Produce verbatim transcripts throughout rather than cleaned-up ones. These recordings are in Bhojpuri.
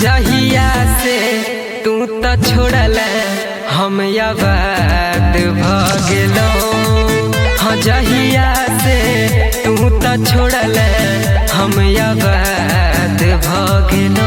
जहिया से तू त छोड़ल हम याद भगलो। हाँ जहिया से तू त छोड़ल हम याद भगलो।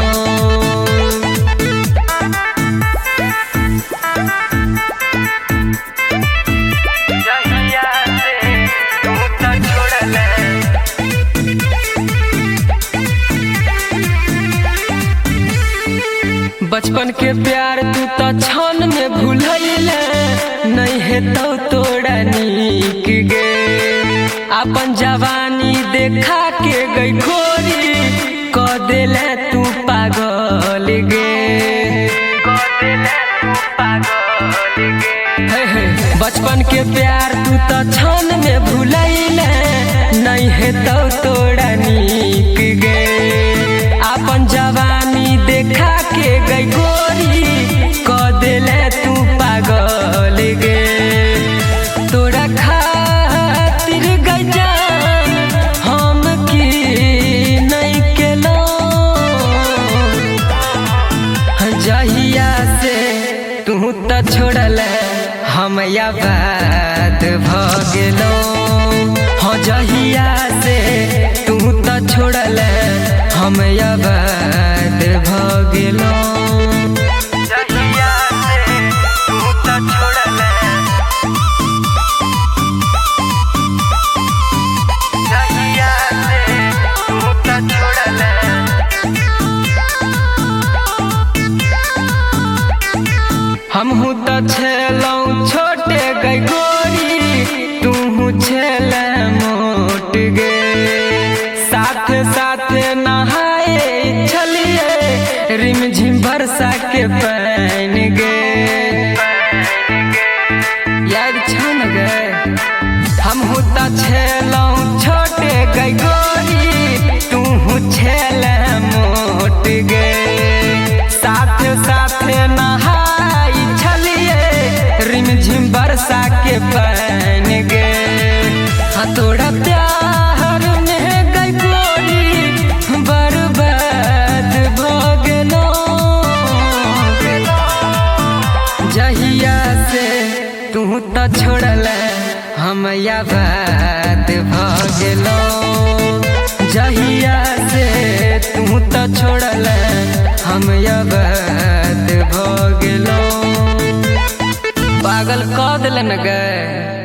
बचपन के प्यार तू तो क्षण में भूलैले, नहीं है तो तोड़ा नीक गे। अपन जवानी देखा के गई खोरी, क देले तू पागल गे। बचपन के प्यार तू तो क्षण में भूलैले, नहीं है तो तोड़ा नीक गे। अपन जवानी देखा के गई गोरी, क देले तू पागल गे। तोरा खातिर गई जान हम की नहीं केलो। जहिया से तू त छोड़ल हम याद भगलो। हाँ जहिया से तू त छोड़ल हम याद भगलो। जहिया से तू त छोड़ल, जहिया से तू त छोड़ल। हमहू त छेलौं छोटे गई गोरी, तू छेल मोट गे। साथ साथ नहाए छलिए, रिम झिम बरसा के पैन गे। याद छन गे हमहू त छेलौं छोटे गई गोरी, तू छेल मोट गे। साथ साथ नहाई छलिए, रिम झिम बरसा के पैन गे। हाँ तोड़ा प्यार में गई गोरी, बर्बाद भगलो। जहिया से तू त छोड़ल हम याद भगलो। जहिया से तू त छोड़ल हम याद भगलो। पागल क दिलन गे।